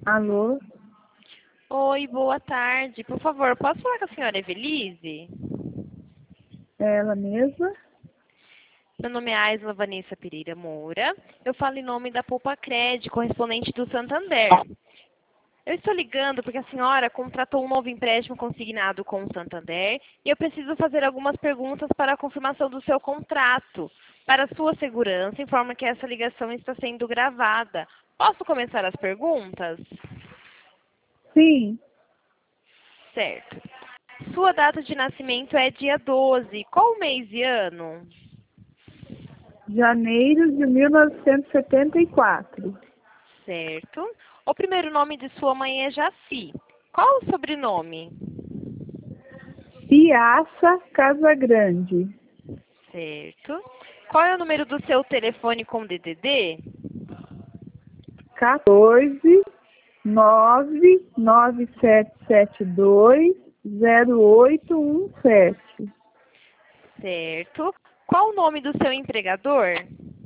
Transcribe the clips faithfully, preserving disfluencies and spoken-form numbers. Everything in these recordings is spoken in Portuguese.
Alô? Oi, boa tarde. Por favor, posso falar com a senhora Evelise? É ela mesma? Meu nome é Aisla Vanessa Pereira Moura. Eu falo em nome da Poupa Cred, correspondente do Santander. Eu estou ligando porque a senhora contratou um novo empréstimo consignado com o Santander e eu preciso fazer algumas perguntas para a confirmação do seu contrato. Para sua segurança, informo que essa ligação está sendo gravada. Posso começar as perguntas? Sim, Certo. Sua data de nascimento é dia doze. Qual mês e ano? janeiro de mil novecentos e setenta e quatro. Certo. O primeiro nome de sua mãe é Jaci. Qual o sobrenome? Piaça Casagrande. Certo. Qual é o número do seu telefone com D D D? quatorze, nove nove sete sete dois, zero oito um sete. Certo. Qual o nome do seu empregador?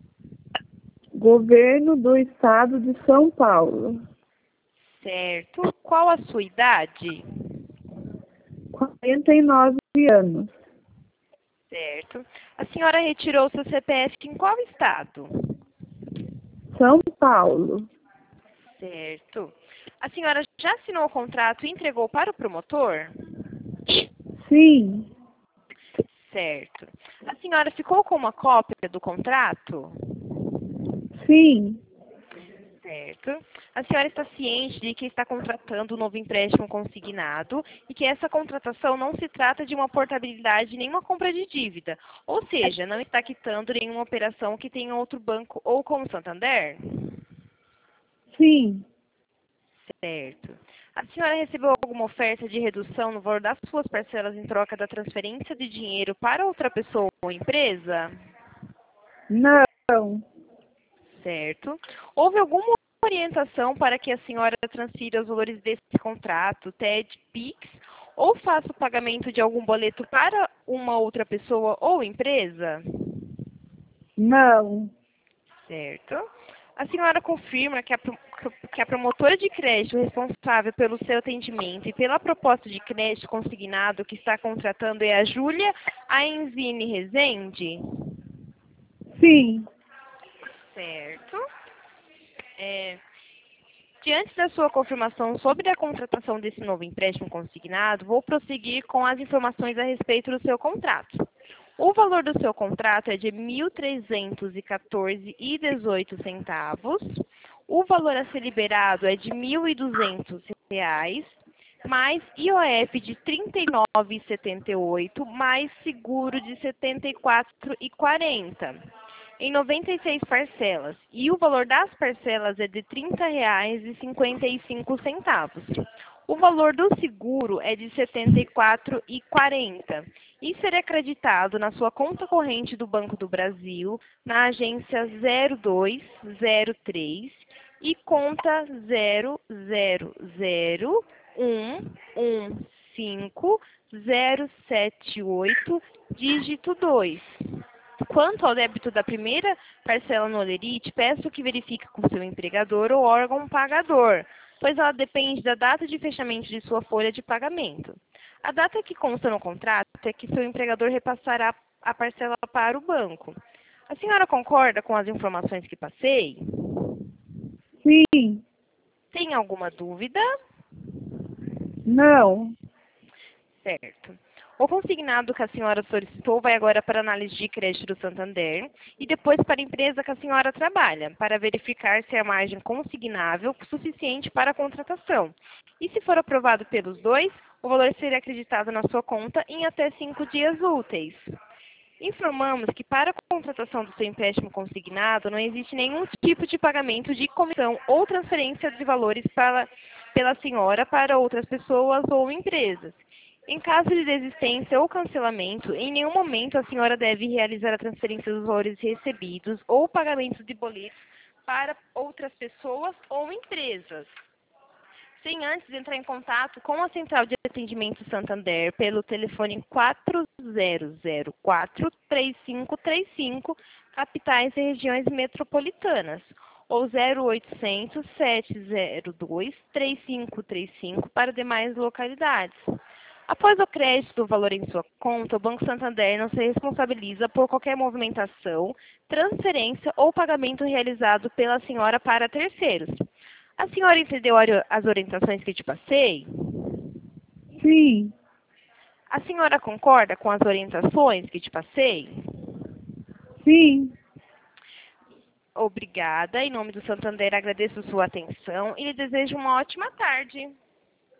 Governo do Estado de São Paulo. Certo. Qual a sua idade? quarenta e nove anos. Certo. A senhora retirou seu C P F em qual estado? São Paulo. Certo. A senhora já assinou o contrato e entregou para o promotor? Sim, Certo. A senhora ficou com uma cópia do contrato? sim, Certo. A senhora está ciente de que está contratando um novo empréstimo consignado e que essa contratação não se trata de uma portabilidade nem uma compra de dívida, ou seja, não está quitando nenhuma operação que tenha outro banco ou com o Santander? sim. Certo. A senhora recebeu alguma oferta de redução no valor das suas parcelas em troca da transferência de dinheiro para outra pessoa ou empresa? Não, Certo. Houve alguma orientação para que a senhora transfira os valores desse contrato, T E D, Pix, ou faça o pagamento de algum boleto para uma outra pessoa ou empresa? não. Certo. A senhora confirma que a, pro- que a promotora de crédito responsável pelo seu atendimento e pela proposta de crédito consignado que está contratando é a Júlia Aenzine Rezende? Sim, Certo. É, diante da sua confirmação sobre a contratação desse novo empréstimo consignado, vou prosseguir com as informações a respeito do seu contrato. O valor do seu contrato é de mil trezentos e quatorze reais e dezoito centavos. O valor a ser liberado é de mil e duzentos reais, mais I O F de trinta e nove reais e setenta e oito centavos, mais seguro de setenta e quatro reais e quarenta centavos em noventa e seis parcelas, e o valor das parcelas é de trinta reais e cinquenta e cinco centavos. O valor do seguro é de setenta e quatro reais e quarenta centavos e será acreditado na sua conta corrente do Banco do Brasil, na agência zero dois zero três e conta zero zero zero um um cinco zero sete oito, dígito dois. Quanto ao débito da primeira parcela no Olerite, peço que verifique com seu empregador ou órgão pagador, pois ela depende da data de fechamento de sua folha de pagamento. A data que consta no contrato é que seu empregador repassará a parcela para o banco. A senhora concorda com as informações que passei? sim, Tem alguma dúvida? não. Certo. O consignado que a senhora solicitou vai agora para a análise de crédito do Santander e depois para a empresa que a senhora trabalha, para verificar se a margem consignável é suficiente para a contratação. E se for aprovado pelos dois, o valor será acreditado na sua conta em até cinco dias úteis. Informamos que para a contratação do seu empréstimo consignado não existe nenhum tipo de pagamento de comissão ou transferência de valores para, pela senhora para outras pessoas ou empresas. Em caso de desistência ou cancelamento, em nenhum momento a senhora deve realizar a transferência dos valores recebidos ou pagamento de boletos para outras pessoas ou empresas, sem antes entrar em contato com a Central de Atendimento Santander pelo telefone quatro zero zero quatro, três cinco três cinco, capitais e regiões metropolitanas, ou zero oitocentos, sete zero dois, três cinco três cinco para demais localidades. Após o crédito do valor em sua conta, o Banco Santander não se responsabiliza por qualquer movimentação, transferência ou pagamento realizado pela senhora para terceiros. A senhora entendeu as orientações que te passei? Sim. A senhora concorda com as orientações que te passei? Sim. Obrigada. Em nome do Santander, agradeço sua atenção e lhe desejo uma ótima tarde.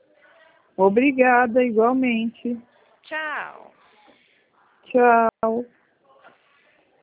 Obrigada, igualmente. Tchau. Tchau.